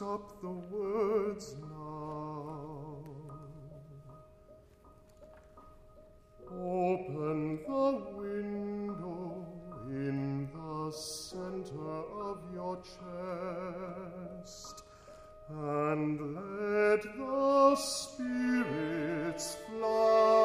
stop the words now. Open the window in the center of your chest, and let the spirits fly.